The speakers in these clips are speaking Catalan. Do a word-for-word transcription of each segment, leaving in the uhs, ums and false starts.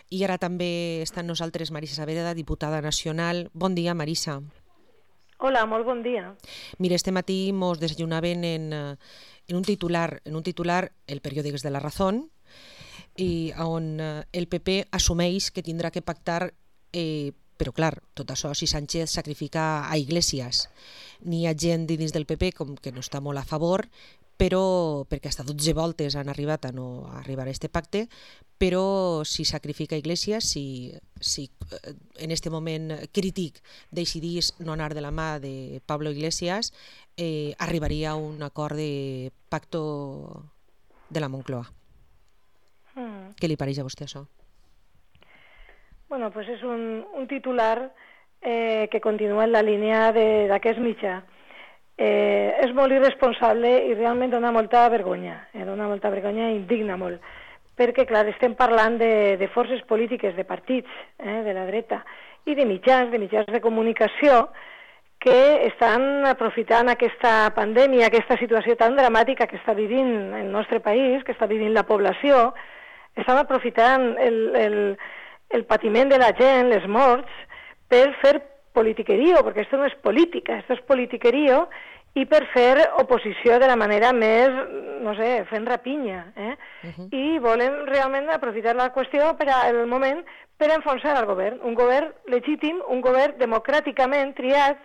I ara també està amb nosaltres Marisa Sagreda, diputada nacional. Bon dia, Marisa. Hola, molt bon dia. Mira, este matí mos desayunaven en, en un titular, en un titular El periòdic de La Razón, i on el P P assumeix que tindrà que pactar, eh, però clar, tot això si Sánchez sacrifica a Iglesias. N'hi ha gent dins del P P com que no està molt a favor, però perquè hasta dotze voltes han arribat a no arribar a este pacte, però si sacrifica Iglesias, si, si en este moment crític decidís no anar de la mà de Pablo Iglesias, eh, arribaria a un acord de pacto de la Moncloa. Mm. Què li pareix a vostè això? Bueno, pues és un, un titular eh, que continua en la línia d'aquest mitjà. Eh, és molt irresponsable i realment dona molta vergonya, eh, dona molta vergonya i indigna molt, perquè, clar, estem parlant de, de forces polítiques, de partits, eh, de la dreta, i de mitjans, de mitjans de comunicació, que estan aprofitant aquesta pandèmia, aquesta situació tan dramàtica que està vivint el nostre país, que està vivint la població, estan aprofitant el, el, el patiment de la gent, les morts, per fer politiquerío, perquè això no és política, això és politiquerío, i per fer oposició de la manera més, no sé, fent rapinya. Eh? Uh-huh. I volen realment aprofitar la qüestió per al moment per enfonsar el govern. Un govern legítim, un govern democràticament triat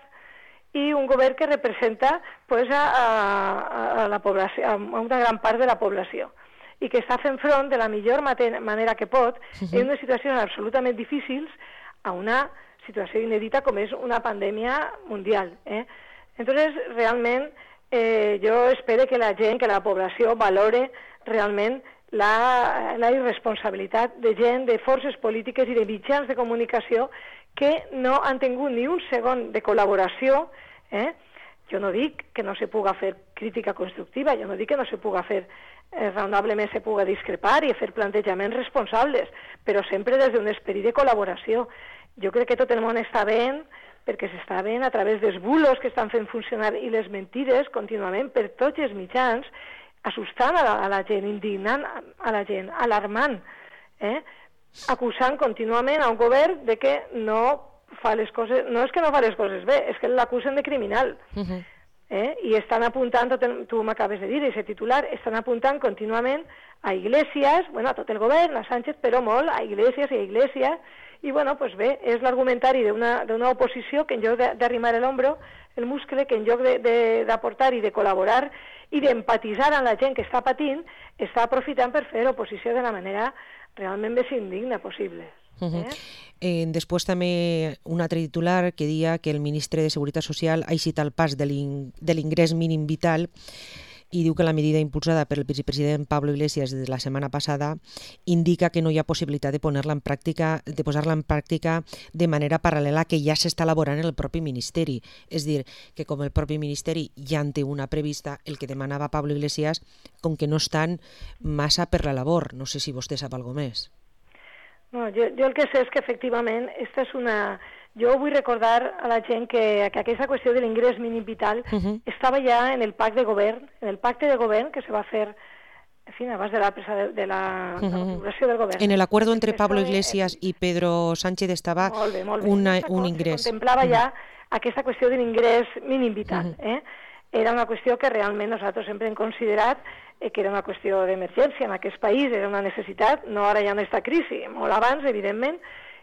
i un govern que representa pues, a, a, a, la població, a una gran part de la població i que està fent front de la millor manera que pot uh-huh. en unes situacions absolutament difícils a una situació inèdita com és una pandèmia mundial. Eh? Entonces, realment, eh, jo espero que la gent, que la població valore realment la, la irresponsabilitat de gent, de forces polítiques i de mitjans de comunicació que no han tingut ni un segon de col·laboració. Eh? Jo no dic que no se puga fer crítica constructiva, jo no dic que no se puga fer eh, raonablement se puga discrepar i fer plantejaments responsables, però sempre des d'un esperit de col·laboració. Jo crec que tot el món està veient, perquè s'està veient a través dels bulos que estan fent funcionar i les mentides contínuament per tots els mitjans, assustant a la, a la gent, indignant a la gent, alarmant, eh? acusant contínuament a un govern de que no fa les coses, no és que no fa les coses bé, és que l'acusen de criminal. Uh-huh. eh? I estan apuntant, tot el, tu m'acabes de dir, aquest titular, estan apuntant contínuament a Iglesias, bueno, a tot el govern, a Sánchez, però molt a Iglesias i a Iglesias. I bueno, pues bé, és l'argumentari d'una oposició que en lloc d'arrimar l'ombro, el muscle, que en lloc d'aportar i de col·laborar i d'empatitzar amb la gent que està patint, està aprofitant per fer oposició de la manera realment més indigna possible. Uh-huh. eh? Eh, després també un altre titular que dia que el ministre de Seguretat Social ha eixit al pas de l'ingrés mínim vital i diu que la medida impulsada per el vicepresident Pablo Iglesias de la setmana passada indica que no hi ha possibilitat de posar-la en pràctica, de posar-la en pràctica de manera paral·lela que ja s'està elaborant en el propi Ministeri. És dir, que com el propi Ministeri ja en té una prevista, el que demanava Pablo Iglesias, com que no estan massa per la labor. No sé si vostè sap alguna més. No, jo, jo el que sé és que efectivament esta és una... Jo vull recordar a la gent que, que aquesta qüestió de l'ingrés mínim vital uh-huh. estava ja en el pacte de govern, en el pacte de govern que se va fer en fi, abans de la presa de, de la uh-huh. configuració del govern. En el acuerdo entre Pablo Iglesias i Pedro Sánchez estava molt bé, molt bé. Una, un ingrés. Contemplava uh-huh. ja aquesta qüestió de l'ingrés mínim vital. Uh-huh. eh? Era una qüestió que realment nosaltres sempre hem considerat eh, que era una qüestió d'emergència en aquest país, era una necessitat, no ara ja en aquesta crisi, molt abans, evidentment,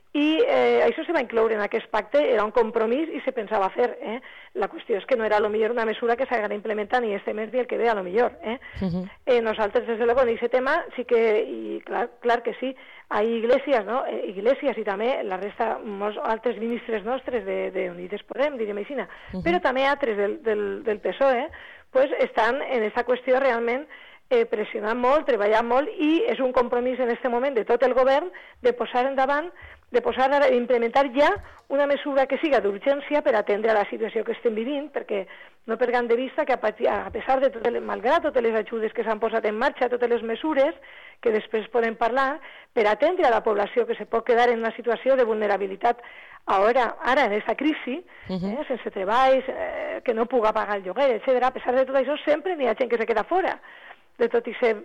i eh, això se va incloure en aquest pacte, era un compromís i se pensava fer. Eh? La qüestió és que no era a lo millor una mesura que s'haguera implementat ni este mes ni el que ve a lo millor. Eh? Uh-huh. eh, nosaltres, des de luego, en aquest tema sí que, i clar, clar que sí, a Iglesias, no? Eh, Iglesias i també la resta, molts altres ministres nostres de, de Unides Podem, diríem així, uh-huh. però també altres del, del, del P S O E, pues, estan en aquesta qüestió realment eh, pressionant molt, treballant molt, i és un compromís en aquest moment de tot el govern de posar endavant de posar a implementar ja una mesura que siga d'urgència per atendre a la situació que estem vivint, perquè no perdem de vista que a pesar de tot, malgrat totes les ajudes que s'han posat en marxa, totes les mesures que després podem parlar, per atendre a la població que se pot quedar en una situació de vulnerabilitat ara, ara en aquesta crisi, uh-huh. eh, sense treballs, eh, que no puga pagar el lloguer, etcètera. A pesar de tot això, sempre n'hi ha gent que se queda fora. de tots aquests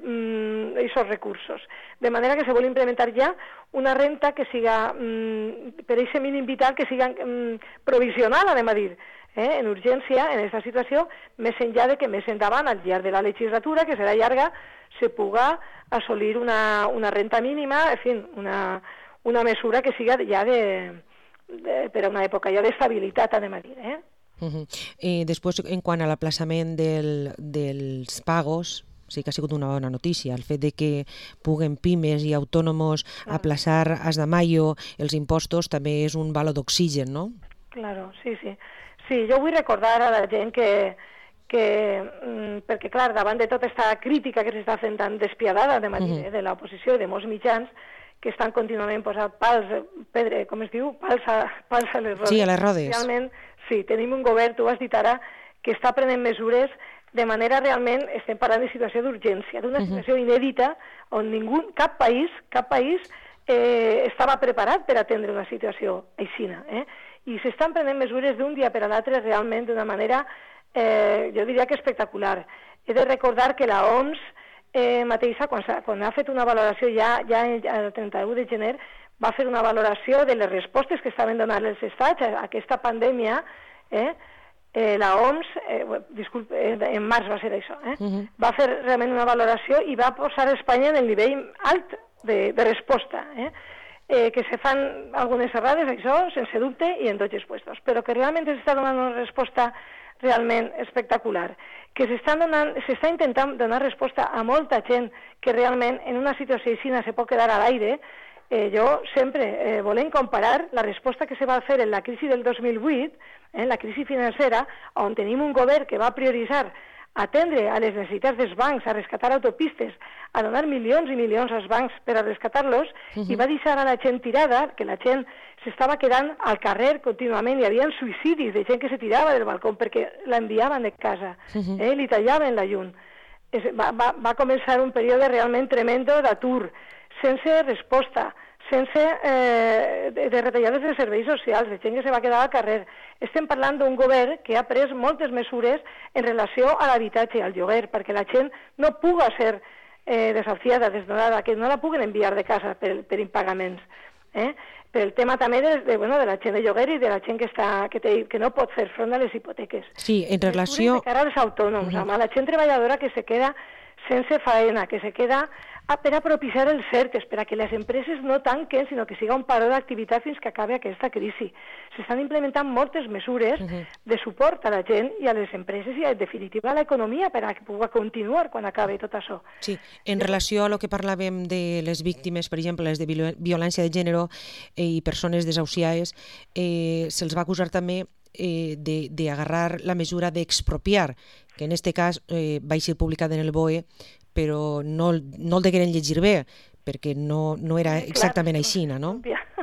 mm, recursos. De manera que se vol implementar ja una renta que siga, mm, per aquest mínim vital, que siga mm, provisional, anem a dir, eh, en urgència, en aquesta situació, més enllà de que més endavant, al llarg de la legislatura, que serà llarga, se puga assolir una, una renta mínima, en fi, una, una mesura que siga ja de, de, per a una època ja d'estabilitat, anem a dir, eh? Uh-huh. Eh, després, en quant a l'aplaçament del, dels pagos, sí que ha sigut una bona notícia, el fet de que puguen pimes i autònomos claro. aplaçar as de maio els impostos també és un balo d'oxigen, no? Claro, sí, sí. Sí, jo vull recordar a la gent que, que perquè, clar, davant de tota aquesta crítica que s'està fent tan despiadada de, uh-huh. de l'oposició i de molts mitjans, que estan contínuament posant pals, pedre, com es diu? Pals a, pals a les rodes. Sí, a les rodes. Realment, sí, tenim un govern, tu has dit ara, que està prenent mesures de manera realment, estem parlant de situació d'urgència, d'una uh-huh. situació inèdita on ningú, cap país, cap país eh, estava preparat per atendre una situació aixina, eh? I s'estan prenent mesures d'un dia per a l'altre realment d'una manera, eh, jo diria que espectacular. He de recordar que la O M S eh, mateixa, quan, quan ha fet una valoració ja, ja el trenta-u de gener, va fer una valoració de les respostes que estaven donant els estats a aquesta pandèmia, eh? Eh, la O M S, eh, disculpe, eh, en març va ser això, eh? Uh-huh. Va fer realment una valoració i va posar Espanya en el nivell alt de, de resposta, eh? Eh, que se fan algunes errades, això, sense dubte, i en tots els puestos, però que realment s'està donant una resposta realment espectacular, que s'està donant, s'està intentant donar resposta a molta gent que realment en una situació així se pot quedar a l'aire. Eh, jo sempre eh, volem comparar la resposta que se va fer en la crisi del dos mil vuit, en eh, la crisi financera, on tenim un govern que va prioritzar atendre a les necessitats dels bancs, a rescatar autopistes, a donar milions i milions als bancs per a rescatar-los, uh-huh. i va deixar a la gent tirada, que la gent s'estava quedant al carrer contínuament, hi havia suïcidis de gent que se tirava del balcó perquè l'enviaven de casa, uh-huh. eh, li tallaven la llum. Es, va, va, va començar un període realment tremendo d'atur, sense resposta, sense eh, de, de retallades de serveis socials, de gent que se va quedar al carrer. Estem parlant d'un govern que ha pres moltes mesures en relació a l'habitatge, al lloguer, perquè la gent no puga ser eh, desafiada, desnonada, que no la puguen enviar de casa per, per impagaments. Eh? Per el tema també de, de, bueno, de la gent de lloguer i de la gent que, està, que, té, que no pot fer front a les hipoteques. Sí, en relació... De cara als autònoms, uh-huh. amb la gent treballadora que se queda sense faena, que se queda a, per a propiciar els certes, per a que les empreses no tanquen, sinó que siga un paró d'activitat fins que acabi aquesta crisi. S'estan implementant moltes mesures uh-huh. de suport a la gent i a les empreses i, en definitiva, a l'economia per a que pugui continuar quan acabi tot això. Sí, en relació a lo que parlàvem de les víctimes, per exemple, les de violència de gènere eh, i persones desahuciades, eh, se'ls va acusar també eh, d'agarrar la mesura d'expropiar, que en aquest cas eh, va ser publicada en el B O E, però no, no el degueren llegir bé, perquè no, no era exactament claro, així, no?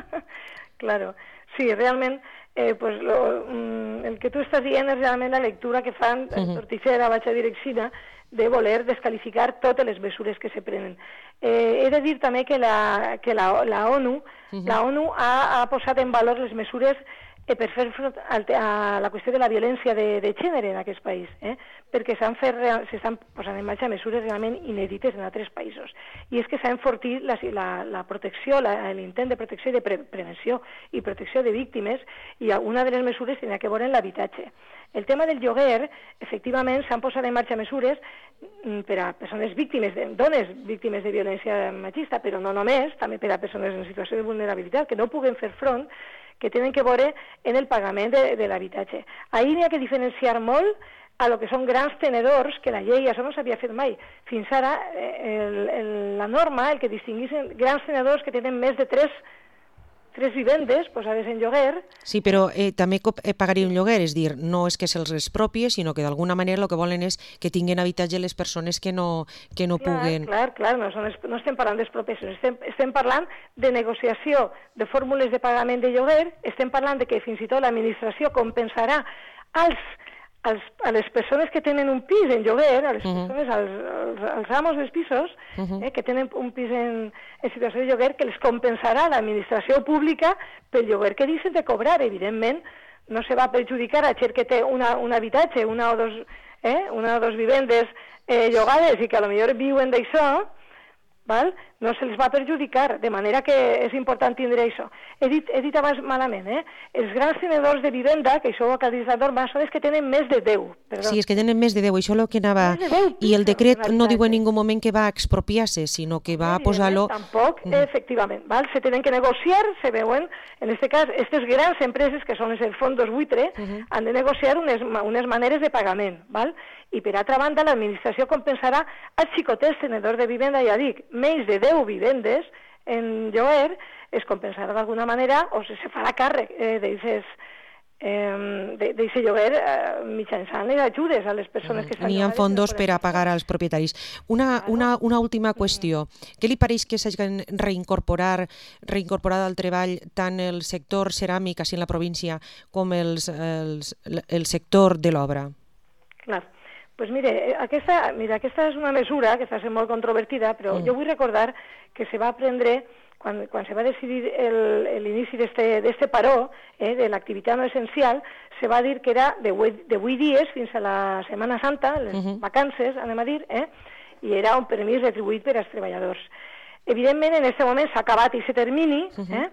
Claro, sí, realment, eh, pues lo, el que tu estàs dient és realment la lectura que fan uh-huh. Torticera, Baixa Direccina, de voler descalificar totes les mesures que se prenen. Eh, he de dir també que la, que la, la ONU, uh-huh. la ONU ha, ha posat en valor les mesures eh, per fer front a la qüestió de la violència de, de gènere en aquest país, eh? perquè s'estan posant en marxa mesures realment inèdites en altres països. I és que s'ha enfortit la, la, la protecció, l'intent de protecció i de pre prevenció i protecció de víctimes, i una de les mesures tenia que veure en l'habitatge. El tema del lloguer, efectivament, s'han posat en marxa mesures per a persones víctimes, de, dones víctimes de violència machista, però no només, també per a persones en situació de vulnerabilitat que no puguen fer front, que tenen que veure en el pagament de, de l'habitatge. Ahir n'hi ha que diferenciar molt a lo que són grans tenedors, que la llei això no s'havia fet mai. Fins ara, el, el, la norma, el que distinguissin grans tenedors que tenen més de tres, tres vivendes posades en lloguer... Sí, però eh, també eh, pagarien un lloguer, és dir, no és que se'ls expropie, sinó que d'alguna manera el que volen és que tinguin habitatge les persones que no, que no clar, puguen... Clar, clar, no, són, no estem parlant d'expropiacions, estem, estem parlant de negociació de fórmules de pagament de lloguer, estem parlant de que fins i tot l'administració compensarà als als, a les persones que tenen un pis en lloguer, a les uh-huh. persones, als, als, als amos dels pisos, uh-huh. eh, que tenen un pis en, en situació de lloguer, que les compensarà l'administració pública pel lloguer que deixen de cobrar. Evidentment, no se va perjudicar a gent que té una, un habitatge, una o dos eh, una o dues vivendes eh, llogades i que a lo millor viuen d'això, val? No se les va perjudicar, de manera que és important tindre això. He dit, he dit abans malament, eh? Els grans tenedors de vivenda, que això ho ha dit la norma, són els que tenen més de deu. Perdó. Sí, és que tenen més de deu, això és el que anava... Més de deu, I el decret no diu en ningú ningú moment que va expropiar-se, sinó que va a posar-lo... Tampoc, mm. efectivament, val? Se tenen que negociar, se veuen, en aquest cas, aquestes grans empreses, que són els fondos buitre, uh -huh. han de negociar unes, unes maneres de pagament, val? I per altra banda, l'administració compensarà als xicotets tenedors de vivenda, ja dic, menys de deu vivendes en lloguer, es compensarà d'alguna manera o se, se farà càrrec eh, d'aixes eh, d'aquest lloguer eh, mitjançant les ajudes a les persones que estan... N'hi ha fondos per a pagar als propietaris. Una, una, una última qüestió. Què li pareix que s'hagin reincorporar, reincorporat al treball tant el sector ceràmic així en la província com els, els, el sector de l'obra? Clar. Pues mire, aquesta, mira, aquesta és una mesura que està sent molt controvertida, però mm. jo vull recordar que se va prendre, quan, quan se va decidir l'inici d'este paró, eh, de l'activitat no essencial, se va dir que era de vuit dies fins a la Setmana Santa, les mm -hmm. vacances, anem a dir, eh, i era un permís retribuït per als treballadors. Evidentment, en aquest moment s'ha acabat aquest termini, mm -hmm. eh,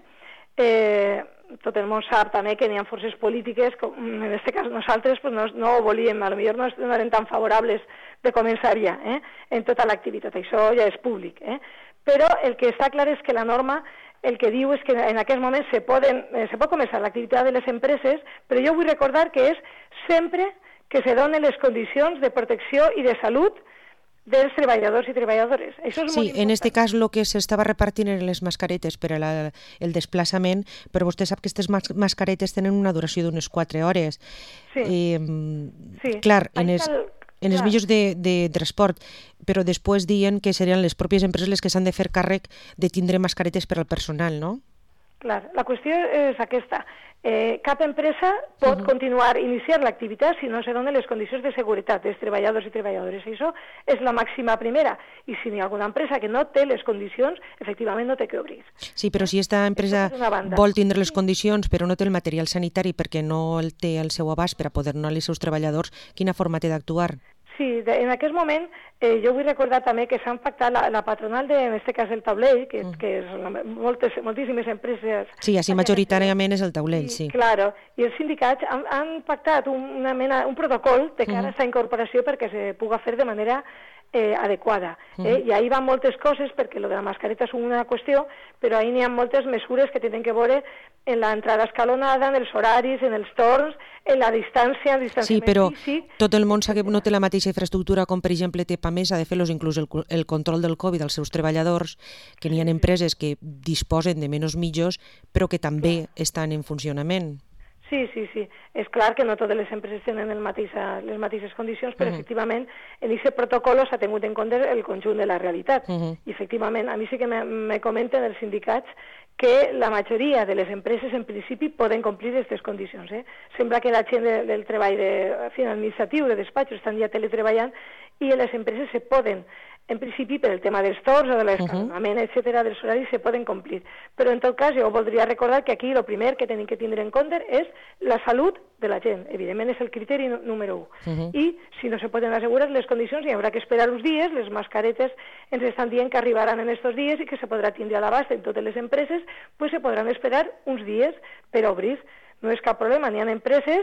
eh, tot el món sap també que n'hi ha forces polítiques, com en aquest cas nosaltres pues no, no ho volíem, a lo millor no, no eren tan favorables de començar ja eh, en tota l'activitat, això ja és públic. Eh? Però el que està clar és que la norma el que diu és que en aquest moment se, poden, eh, se pot començar l'activitat de les empreses, però jo vull recordar que és sempre que se donen les condicions de protecció i de salut dels treballadors i treballadores. Això és sí, molt en aquest cas el que s'estava repartint eren les mascaretes per al desplaçament, però vostè sap que aquestes mas mascaretes tenen una duració d'unes quatre hores. Sí. Eh, sí. Clar, en, es, el, en els mitjans de, de transport, però després diuen que serien les pròpies empreses les que s'han de fer càrrec de tindre mascaretes per al personal, no? Clar, la qüestió és aquesta. Eh, cap empresa pot uh -huh. continuar a iniciar l'activitat si no se donen les condicions de seguretat dels treballadors i treballadores. Això és la màxima primera. I si hi ha alguna empresa que no té les condicions, efectivament no té que obrir. Sí, però si aquesta empresa vol tindre les condicions però no té el material sanitari perquè no el té al seu abast per a poder donar als seus treballadors, quina forma té d'actuar? Sí, de, en aquest moment eh, jo vull recordar també que s'han pactat la, la patronal, de, en aquest cas el Taulell, que, mm. que és la, moltes, moltíssimes empreses... Sí, així majoritàriament és el Taulell, sí. I, claro, i els sindicats han, han pactat un, una mena, un protocol de cara mm. a aquesta incorporació perquè se puga fer de manera eh, adequada. Eh? Mm. I ahí van moltes coses, perquè lo de la mascareta és una qüestió, però ahí n'hi ha moltes mesures que tenen que veure en l'entrada escalonada, en els horaris, en els torns, en la distància, el distanciament físic... Sí, però físic, tot el món sap que no té la mateixa infraestructura com, per exemple, té PAMES, ha de fer-los inclús el, el control del Covid als seus treballadors, que n'hi ha empreses que disposen de menys mitjos, però que també clar. estan en funcionament. Sí, sí, sí. És clar que no totes les empreses tenen el mateixa, les mateixes condicions, però uh -huh. efectivament en aquest protocol s'ha tingut en compte el conjunt de la realitat. Uh -huh. I efectivament, a mi sí que me, me comenten els sindicats que la majoria de les empreses en principi poden complir aquestes condicions. Eh? Sembla que la gent de, del treball de, administratiu, de despatxos, estan ja teletreballant i les empreses se poden, en principi, per el tema dels torns o de l'escalonament, uh -huh. etcètera, dels horaris, se poden complir. Però, en tot cas, jo voldria recordar que aquí el primer que tenim que tindre en compte és la salut de la gent. Evidentment, és el criteri número un. Uh -huh. I, si no se poden assegurar les condicions, hi haurà que esperar uns dies. Les mascaretes ens estan dient que arribaran en aquests dies i que se podrà tindre a l'abast en totes les empreses, pues se podran esperar uns dies per obrir. No és cap problema. N'hi ha empreses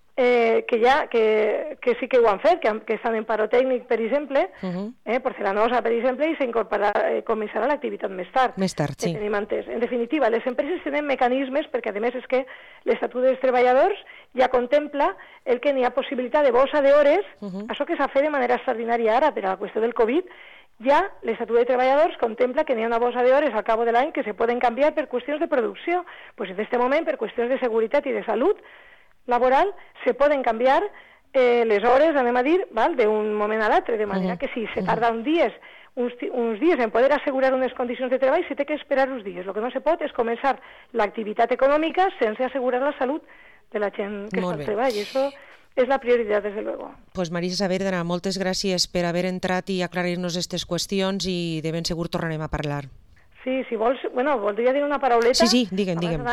Eh, que ja que, que sí que ho han fet, que, que estan en paro tècnic, per exemple, uh -huh. eh, porcelanosa, per exemple, i eh, començarà l'activitat més tard. Més tard, sí. Tenim entès. En definitiva, les empreses tenen mecanismes, perquè a més és que l'Estatut dels Treballadors ja contempla el que n'hi ha possibilitat de bossa d'hores, uh -huh. això que s'ha fet de manera extraordinària ara per a la qüestió del Covid, ja l'Estatut de Treballadors contempla que n'hi ha una bossa d'hores al cabo de l'any que se poden canviar per qüestions de producció. Pues en aquest moment, per qüestions de seguretat i de salut laboral, se poden canviar eh, les hores, anem a dir, d'un moment a l'altre, de manera uh -huh. que si se tarda uns dies, uns, uns dies en poder assegurar unes condicions de treball, se té que esperar uns dies. El que no se pot és començar l'activitat econòmica sense assegurar la salut de la gent que Molt està al bé. treball, i això és la prioritat, des de luego. Pues Marisa Saavedra, moltes gràcies per haver entrat i aclarir-nos aquestes qüestions i de ben segur tornarem a parlar. Sí, si vols, bueno, voldria dir una parauleta. Sí, sí, digue'm, digue'm.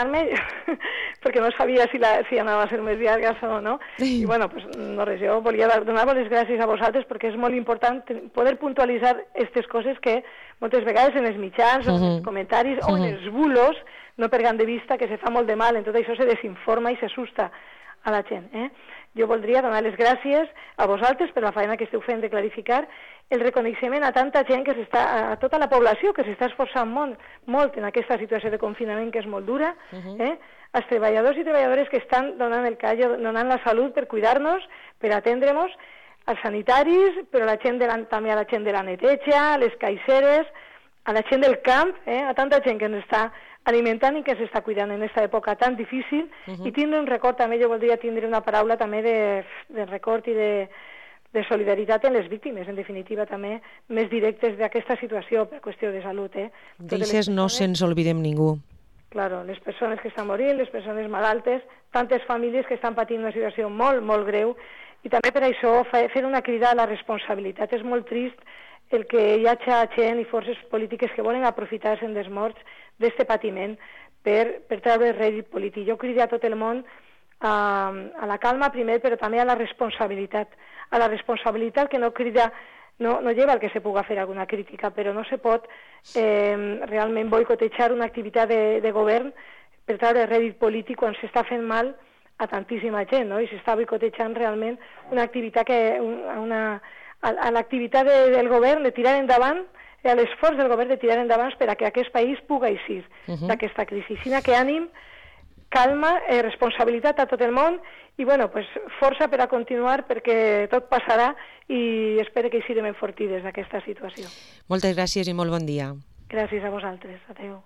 Perquè no sabia si, la, si anava a ser més llarga o no. I bueno, pues, no res, jo volia donar-vos les gràcies a vosaltres perquè és molt important poder puntualitzar aquestes coses que moltes vegades en els mitjans, uh -huh. o en els comentaris, uh -huh. o en els bulos, no perden de vista que se fa molt de mal, en tot això se desinforma i s'assusta a la gent. Eh? Jo voldria donar les gràcies a vosaltres per la feina que esteu fent de clarificar, el reconeixement a tanta gent que s'està, a tota la població que s'està esforçant molt, molt en aquesta situació de confinament que és molt dura, uh-huh. eh? als treballadors i treballadores que estan donant el callo, donant la salut per cuidar-nos, per atendre-nos, als sanitaris, però a la gent de la, també a la gent de la neteja, a les caixeres, a la gent del camp, eh? a tanta gent que ens està alimentant i que s'està cuidant en aquesta època tan difícil, uh-huh. i tindre un record també, jo voldria tindre una paraula també de, de record i de, de solidaritat en les víctimes, en definitiva també més directes d'aquesta situació per qüestió de salut. Eh? D'aixes no se'ns oblidem ningú. Claro, les persones que estan morint, les persones malaltes, tantes famílies que estan patint una situació molt, molt greu, i també per això fer una crida a la responsabilitat. És molt trist el que hi hagi gent i forces polítiques que volen aprofitar-se dels morts d'aquest patiment per, per treure rèdit polític. Jo crido a tot el món a, a la calma primer, però també a la responsabilitat. A la responsabilitat que no crida, no, no lleva el que se puga fer alguna crítica, però no se pot eh, realment boicotejar una activitat de, de govern per treure rèdit polític quan s'està fent mal a tantíssima gent, no? I s'està boicotejant realment una activitat que... una, a, a l'activitat de, del govern de tirar endavant, a l'esforç del govern de tirar endavant per a que aquest país pugui eixir uh-huh. d'aquesta crisi. Així que ànim, calma, eh, responsabilitat a tot el món i bueno, pues, força per a continuar perquè tot passarà i espero que eixirem enfortides d'aquesta situació. Moltes gràcies i molt bon dia. Gràcies a vosaltres. Adéu.